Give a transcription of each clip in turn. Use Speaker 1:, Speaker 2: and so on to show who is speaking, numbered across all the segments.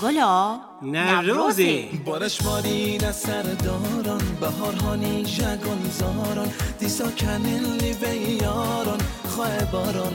Speaker 1: گلا
Speaker 2: نوروزی
Speaker 3: بارش مارین سرداران بهارهانی جگان زاران دیسا کنین لیوه یاران خواه باران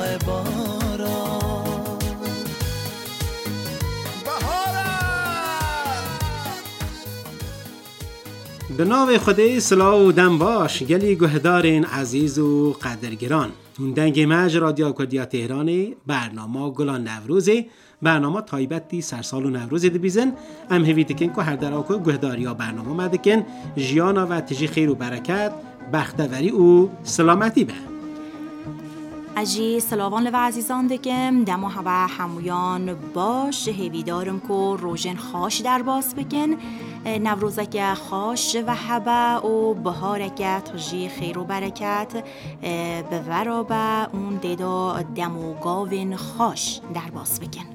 Speaker 2: به نام خدای صلاح و دم باش گلی گهدارین عزیز و قدرگران دنگ مج رادیو کردیا تهرانی برنامه گلان نوروزی برنامه تایبتی سرسال و نوروزی دبیزن ام هویت کن که هر دراکو گهداریا برنامه مدکن جیانا و تجی خیر و برکت بختوری و سلامتی به
Speaker 1: اجی سلاوان و عزیزان دکم دم و همویان باش هیویدارم که روژن خاش در باس بکن نوروزک خاش و هبه و بهارک تجی خیر و برکت به ورابه اون دیدا دم و گاوین خاش در باس بکن.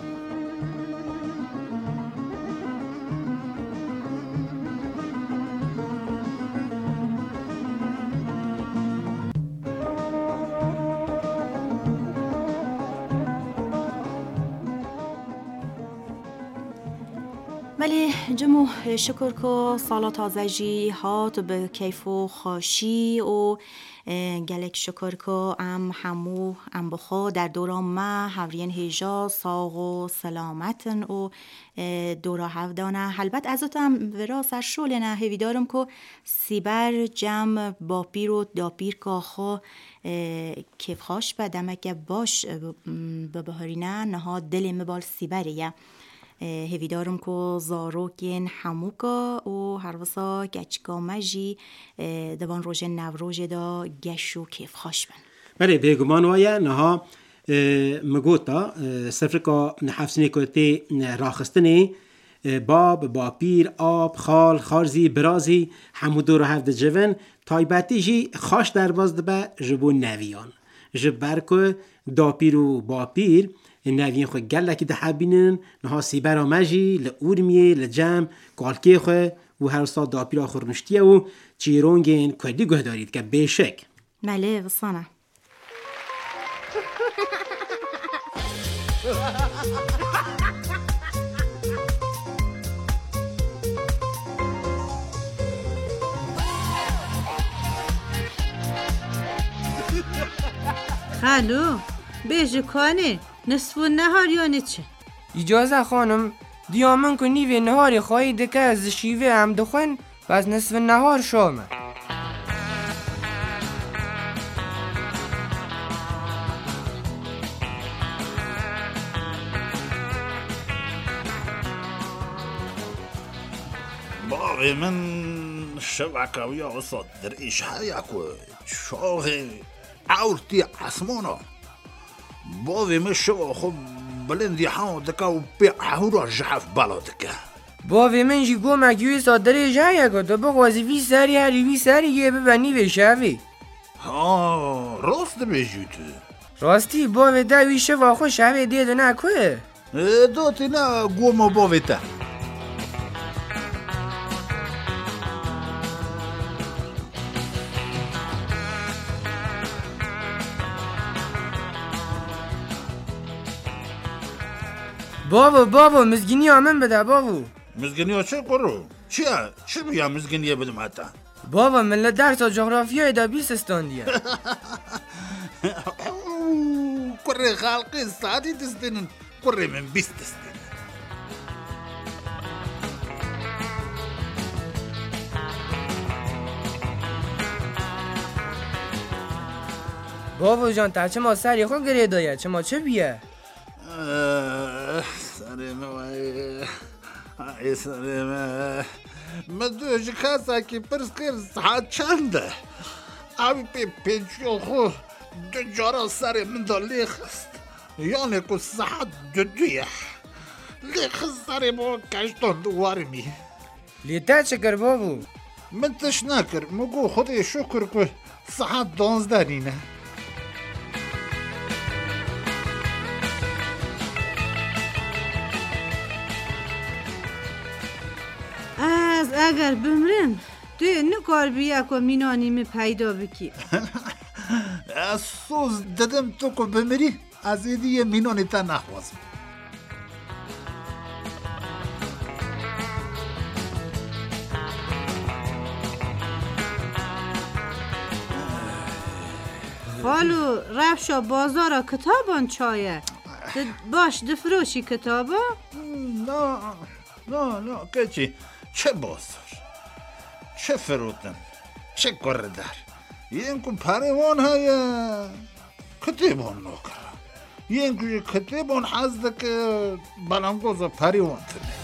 Speaker 1: ولی جمو شکر که سالا تازه جی هات به کیف و خوشی و گلک شکر که همو بخوا در دوران ما هورین هیجا ساغ و سلامتن و دورا هفدانه البته ازتم ورا سرشول نه هیویدارم که سیبر جمع با پیر و داپیر که خو کیف خوش بدمک باش به بهارینه نها دل مبال سیبریه هیویدارم که زاروکین هموکا و هر وسا گچکا مجی دوان روژه نوروژ دا گشو کیف خوش بن
Speaker 2: بله بگمان وایا نها مگوتا سفر که نحفظنی کتی راخستنی باب با پیر آب خال خارزی برازی همو دور هفته جون تایبتی جی خاش در باز دبه جبو نویان جبر که دا پیر و با پیر نوین خو گلکی ده حبینن نها سیبر آمجی لعورمیه لجم کالکی خو و هر سال داپیرا خورنشتیه و چیرونگین کدی گه دارید که بشک
Speaker 1: مله وصانه
Speaker 4: خالو بیجی کانه نصف نهار یعنی چه؟
Speaker 5: اجازه خانم دیامن که نیوه نهاری خواهی دکه از شیوه هم دخون و از نصف نهار شامه
Speaker 6: باوی من شبکوی آساد در ایش هایکو شاغ عورتی عصمانا باوی من شبا خب بلندی حاو دکا و بی حورا جحف بالا دکا
Speaker 5: باوی من جی گو مکیوی سادره جایی گو بخوازی وی سری هری وی سری یه ببنی بشوی
Speaker 6: ها راست بیجی تو
Speaker 5: راستی باوی دوی شوا خو شوی دیده نکوه
Speaker 6: داتی نه گو ما باوی تا
Speaker 5: بابا مزگینی آمن بده بابو
Speaker 6: مزگینی ها چه کرو؟ چه بیا مزگینی بدم حتی؟
Speaker 5: بابا من درس جغرافیای دا 20 استاندیه
Speaker 6: کره خلقی ساعتی دستینن کره من 20 دستینن
Speaker 5: بابا جان تا چه ما سری خود گریه داید چه ما چه بیه؟
Speaker 6: ای سرمه مدوش کاسا کی پرس کر ساعت چنده آبی پیچو خو دو جارا سر من دا لیخست یعنی که ساعت دویه لیخست سر ما کشتان دوارمی
Speaker 5: لیتا چکر بابو
Speaker 6: من تش نکر مگو خودی شکر که ساعت 12 نینه
Speaker 4: اگر بمرن توی نکار بیا که مینانیمه پیدا بکی
Speaker 6: سوز دادم تو که بمری از ایدی مینانی تا نخوازم
Speaker 4: خالو رفشا بازارا کتابان چایه باش دفروشی کتابا؟
Speaker 6: نه کچی چه بازار چه فروتن چه گردر اینکو پریوان های کتابان نکره اینکو کتابان حزده که بلنگوز پریوان تنه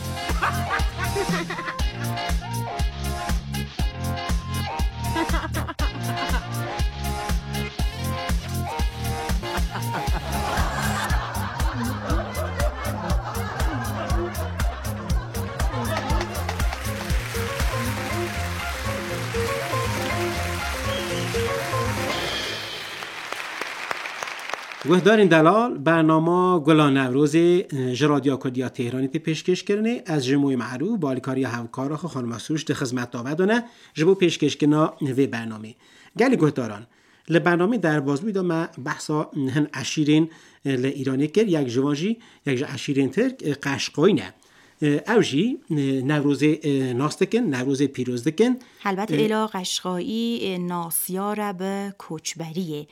Speaker 2: گهدارین دلال برنامه گلان نوروز جرادیا کردیا تهرانی تی پیشکش کرنه از جموی معروف بالیکاری همکار خانم سروش ده خدمت داودانه جبو پیشکش کنا وی برنامه گلی گهداران ل برنامه در بازوی دا ما بحثا هن عشیرین ل ایرانی کر یک جوانجی یک عشیرین ترک قشقایی نه اوجی نوروز ناستکن نوروز پیروز دکن
Speaker 1: البته الا قشقایی ناسیاره به کوچبریه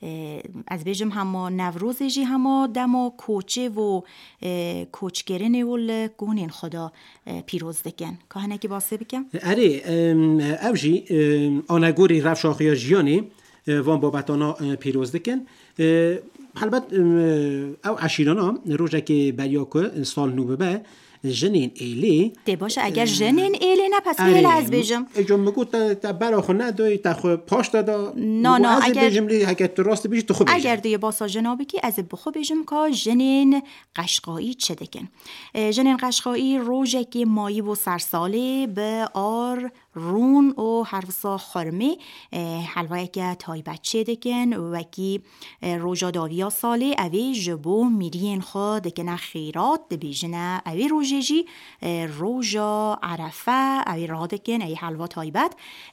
Speaker 1: از بیجم هما نوروزجی هما دما کوچه و کوچگرنه و گونین خدا پیروز دکن که هنه که باسه بکن؟
Speaker 2: اره اوجی آنگوری رفشاخیا جیانی وان بابتانا پیروز دکن البته او عشیرانا روژه که بریاکو سال نو به جنین ایلی
Speaker 1: ده باشه اگر جنین ایلی نه پس ایلی از بیجم
Speaker 2: اجام مگو تا براخو ندای تا خو پاش دادا
Speaker 1: نه
Speaker 2: اگر بیجم لی حکت راست بیجی تو خوب بیجم
Speaker 1: اگر دیگه باسا جنابی که از بخو بیجم که جنین قشقایی چه دکن جنین قشقایی روژه که مایی و سرساله به آر رون و حرفسا خرمه حلوه که تای بچه دکن و کی روژا داویا ساله اوی جبو میرین خود دکن خیرات بیجنه اوی روژه روژا عرفه اوی را دکن اوی حلوه تایبت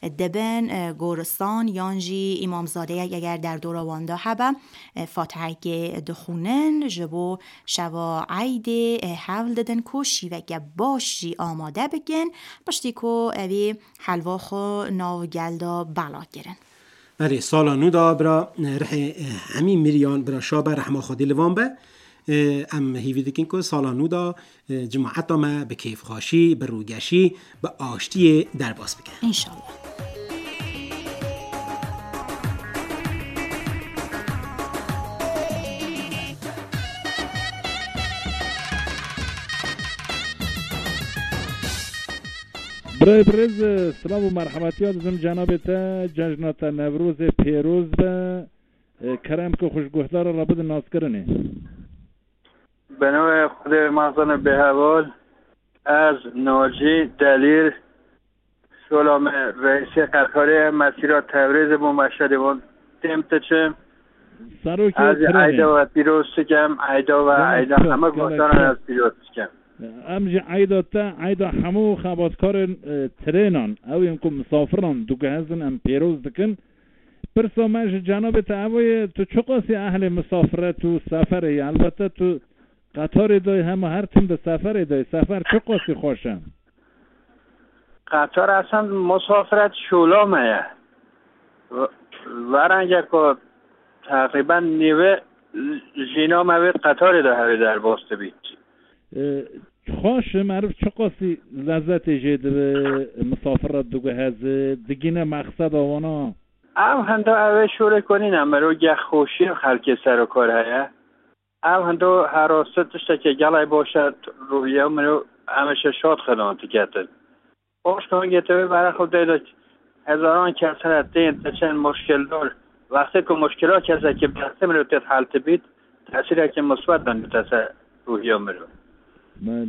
Speaker 1: دبن گورستان یانجی امامزاده اگر در دور واندا هبه فاتحه که دخونن جبو شوا عید حول ددن کو شیوه باشی آماده بگن باشتی که اوی حلوا خو ناو گلدا بلا گرن
Speaker 2: بله سالا نو دا برا رح همین میریان برا شابه رحمه خودی لوان به ام هیوی دکن که سالا نو دا جماعت ما به کیف خاشی به روگشی به آشتی در باز بکن
Speaker 1: انشالله
Speaker 7: برای پرز سلام و مرحمتیات دادم جناب تا جشنات نوروز پیروز به کرم که خوشگوهدار را بده ناز کرنه
Speaker 8: به نوع خود مازن به حوال از ناجی دلیر سلام رئیس قطاره مسیرات تبریز با مشهد تمتچه از عیدا و پیروز کم عیدا و عیدا همه گفتان از پیروز کم
Speaker 7: امجی عیدا همو خباتکار ترینان او اینکو مسافران دوگه هزن ام پیروز دکن پرسا مش جناب تعوی تو چقاسی اهل مسافرت و سفره البته تو قطار دای همه هر تیم به سفر دای سفر چقاسی خوشم
Speaker 8: قطار اصلا مسافرت شولامه ورنگه که تقریبا نیوه جینا موید قطار دا هوی در باست بید
Speaker 7: خوش معروف چقاسی لذت جید به مسافرت دوگه هزه دگینه مقصد آوانا
Speaker 8: او هنده اوه شوره کنین امرو گه خوشی خلکی سر و کار هیا او هنده حراستشتا که گلای باشد رویه امرو همشه شاد خدان تکتن باش کنون گتوی برای خود دیده هزاران کسر دین تچن مشکل دار وقتی که مشکلات کسر که بحثه مرو تید حالت بید تأثیر که مثبت دن تأثیر روحیه مرو
Speaker 7: من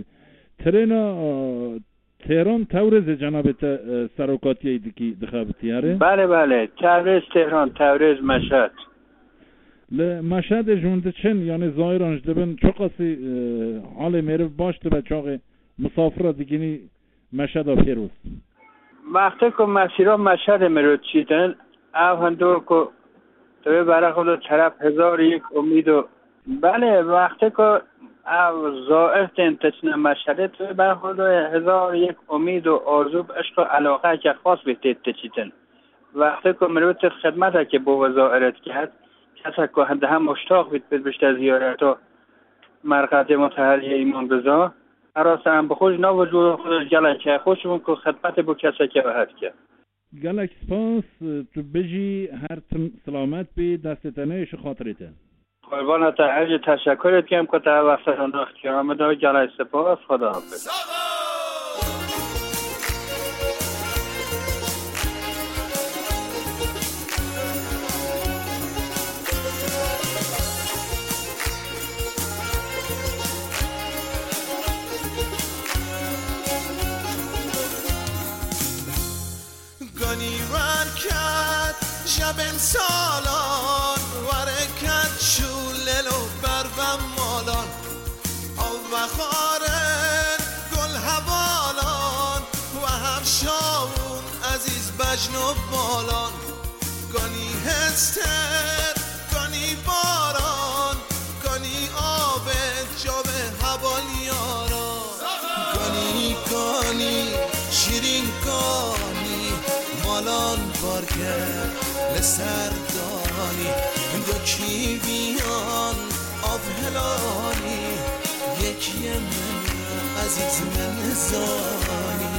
Speaker 7: تهران تورز جناب سروکاتی ایدی که دخابتی هره؟
Speaker 8: بله تورز تهران تورز مشهد
Speaker 7: مشهد جونده چن یعنی ظاهرانش دبن چقاسی حال میرف باشته بچاقه مسافر دیگینی مشهد و پیروز
Speaker 8: وقتی که مسیرها مشهد میرو چیدن او هندو که توی برای خود طرف 1001 امید و بله وقتی که او زائر تنتشن مشهد توی برای خود 1001 امید و آرزو عشق و علاقه که خاص به تیتشیدن وقتی که مروت خدمت که با زائرت کرد کسا که هنده هم مشتاق بید بیشتر زیارت و مرقد متحری ایمان بزا حراس هم بخوش نوجود خود جلکه خوشمون که خدمت با کسا که بهد که
Speaker 7: گلک سپاس تو بجی هر تم سلامت بی دستتنهش خاطرته
Speaker 8: قربانت عرض تشکرت کنم که تا وقت انداخت که آمده گلک سپاس خدا حافظ
Speaker 3: شبن سالان ورکت شولل و بربم مالان آو بخارن گل هوالان و هم شاون عزیز بجن و بالان گانی هستر گانی باران گانی آب جاب هوالیاران گانی شیرین گانی مالان بارگر لسردانی دو کیویان آب هلانی یکی من عزیز من زانی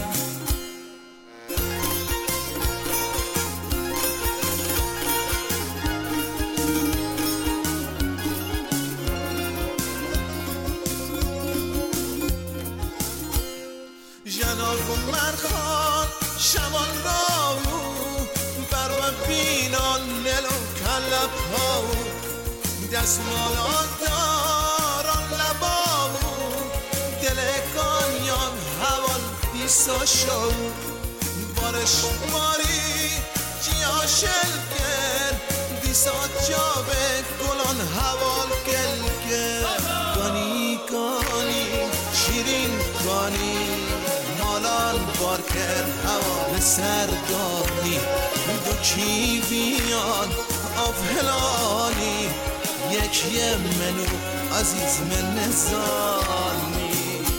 Speaker 3: جناب مرخان شمال راو بر بینان نلو کلب هاو دستمالان داران لباو دل کانیان حوال دیسا شو بارش ماری جیا شلگر دیسا جابه گلان حوال گلگر گانی شیرین گانی مالان بارکر حوال سردانی دو کیویان آب هلانی یکی منو عزیز من زانی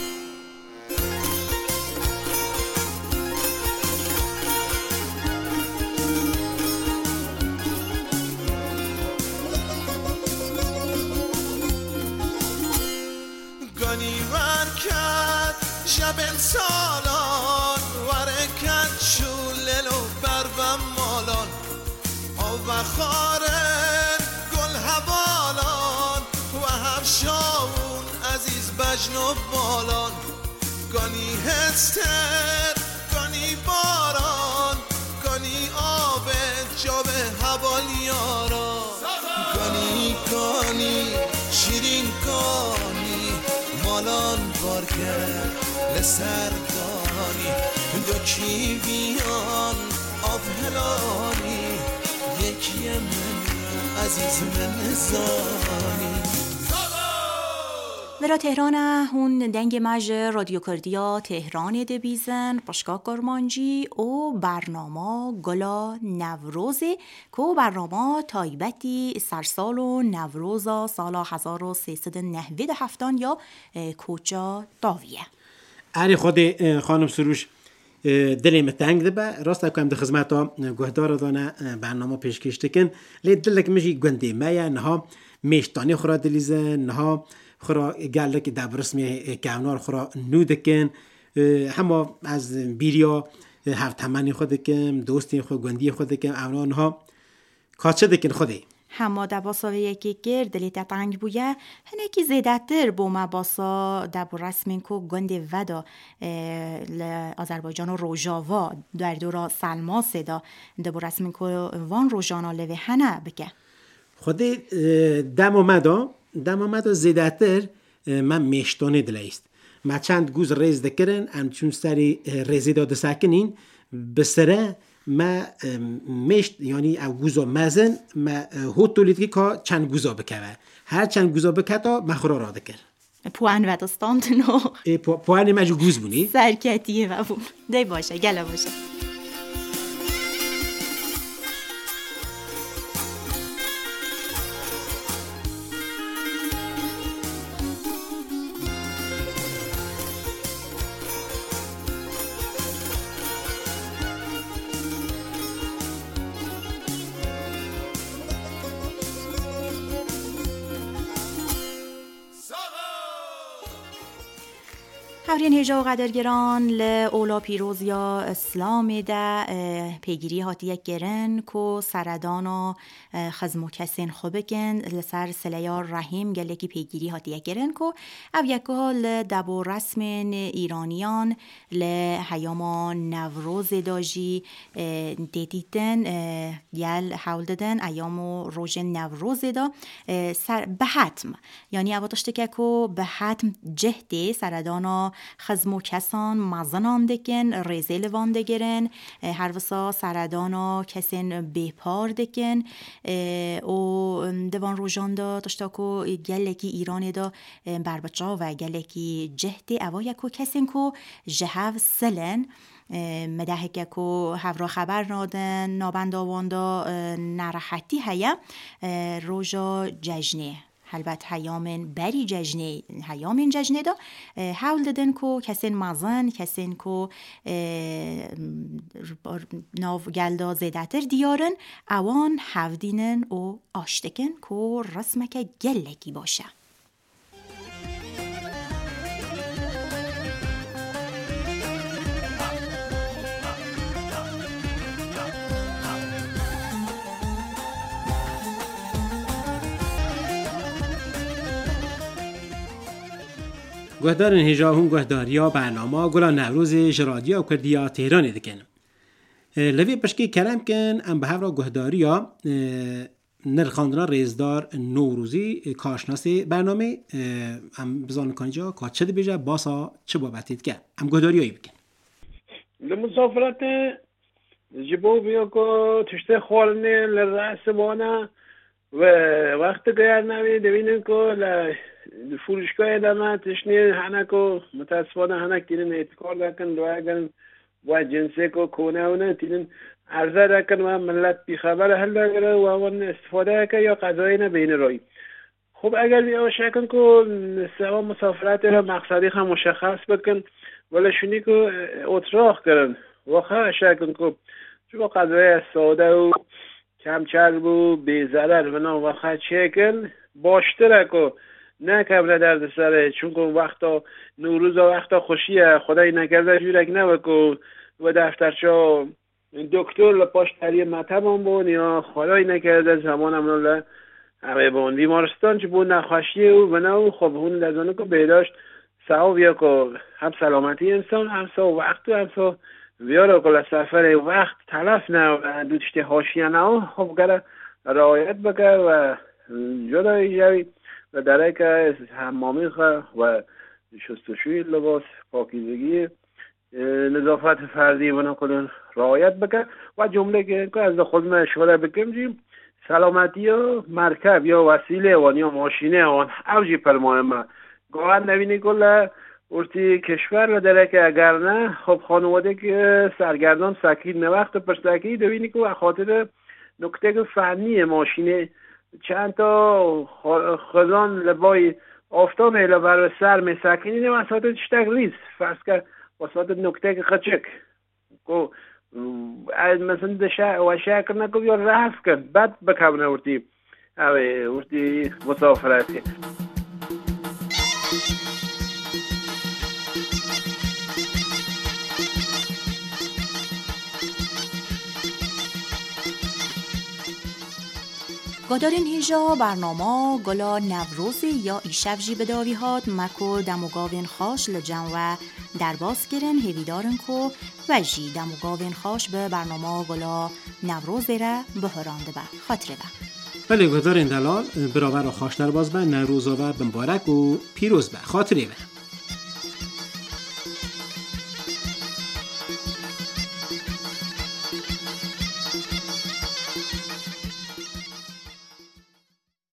Speaker 3: گانی ورکت شبن سالان ورکت شولل و بربم مالان آو بخارن گل هوالان و هم شاون عزیز بجن و بالان گانی هستر گانی باران گانی آب جاب هوالیاران گانی شیرین گانی مالان بارگر لسردانی دو کیویان آب هلانی یکی من عزیز من زانی
Speaker 1: ورا تهران هون دنگ مج رادیو کردیا تهران دبیزن پشکا کرمانجی او برنامه گلا نوروزه که برنامه تایبتی سرسال و نوروزا سال 1397 یا کوچا داویه
Speaker 2: اری خود خانم سروش دلیم تنگ دبه راست کنم در خدمت ها گهدار دانه برنامه پیشکش تکن لی دلک مجی گنده مایه نها میشتانی خورا دلیزه نها خورا گلک در رسمی کونار خورا نودکن همه از بیریا هفت همانی خود کم دوستی خود گندی خود کم اونها کاچه دکن خودی
Speaker 1: همه دباسا یکی گرد دلیت تنگ بویه هنه که زیدتر با مباسا دبو رسمین که گنده ودا آذربایجان و روژاوا در دورا سلما سدا دبو رسمین که وان روژانا لوه هنه بکه
Speaker 2: خودی دم آمده زیدتر من میشتانه دلیست ما چند گوز ریز دکرن ام چون سری ریزی داده سکنین بسره ما مشت یعنی او گوزا مزن ما هوت تولید که چند گوزا بکوه هر چند گوزا بکتا ما خورا را دکر
Speaker 1: پوان و دستانتنو
Speaker 2: پوانی مجو گوز بونی
Speaker 1: سرکتیه و بون دی باشه گله باشه هورین هجا و قدرگران اولا پیروز یا اسلام ده پیگیری هاتی یک گرن کو سردانا خزمو کسین خوبکن لسر سلیار رحیم گلکی پیگیری هاتی یک گرن کو او یکا لدبو رسم ایرانیان لحیاما نوروز داجی دیدیدن یل حول دادن ایامو روژ نوروز دا به حتم یعنی اواتشته که کو به حتم جهده سردانا خزمو کسان مزنان دکن ریزه لوان دگرن هر وسا سردانا کسین بیپار دکن و دوان روژان دا تشتاکو گلکی ایران دا بربچا و گلکی جهده اوا یکو کسین کو جهو سلن مدهکه کو هفرا خبر نادن نابنداواندا نرحتی هیا روژا ججنه البته هیامن بری ججنه هیامن ججنه دا حول دادن کو کسین مزن کسین کو ناو گلدا زیدتر دیارن اوان هفدینن و آشتکن کو رسمک گلکی باشه.
Speaker 2: گهدارن هجا هم گهداریا برنامه گلا نوروز جرادیا و کردیا تهران دکن. لوی پشکی کلام کن ام به هفرا گهداریا نرخاندنا ریزدار نوروزی کاشناسی برنامه ام بزان کنجا که چه دی بیجه باسا چه بابتید که ام گهداریایی بکن.
Speaker 9: لمسافرت جبو بیا که تشته خوالنه لرأس بانه و وقت گیر نوی دوینن که فروشگاه دما تشنی هنکو متاسفانه هنک تینن اعتقاد دکن دوائگن و جنسه کو کونه اونه تینن عرضه دکن و ملت بیخبر هل داره و اون استفاده که یا قضایی نبین روی. خب اگر بیا شکن که سوا مسافرت را مقصدی هم مشخص بکن ولی شونی که اتراق کرن و خواه شکن که چون قضایی ساده و کم چرب و بیزرر و نا و خواه چکن باشتره که نه کم درد سره چون که وقتا نوروز و وقتا خوشیه خدای نکرده جورک نبکن و دفترچا دکتر لپاش تریه مطبان بون یا خدای نکرده زمان امنا همه بون بیمارستان چه بون نخوشیه و بناو خب هون لزانه که بیداشت سعا بیا که هم سلامتی انسان هم سا وقت و هم سا بیاره که لسفر وقت تلف نه دوتشتی حاشیه نه خب گره رعایت بکر و جدایی جوی و درک که حمامی و شستشوی لباس پاکیزگی نظافت فردی بنا کنن رعایت بکن و جمله که از خود ما اشاره بکنم جیم سلامتی یا مرکب یا وسیله وان یا ماشینه وان اوجی پر مهمه گاهن نبینی کل ارتی کشور و درک اگر نه خب خانواده که سرگردان سکید نه وقت پر سکید ببینی که خاطر نکته فنی ماشینه چند تا خزان لبای آفتاب میلا بر سر مسکنی نه واسه چشتک ریز فرض که واسه نکته که خچک کو مثلا دشا و شکر نکو یا رفت کن بعد بکمنه ورتی ورتی مسافرتی
Speaker 1: گادارین هیجا برنامه گلا نوروزی یا ایشفجی بداوی هاد مکو دموگاوین خاش لجن و درباس گرن هیویدارن کو و جی دموگاوین خاش به برنامه گلا نوروزی را بهرانده با خاطره با
Speaker 2: بله گادارین دلال برابر و خاش درباز با نوروز و بمبارک و پیروز با خاطره با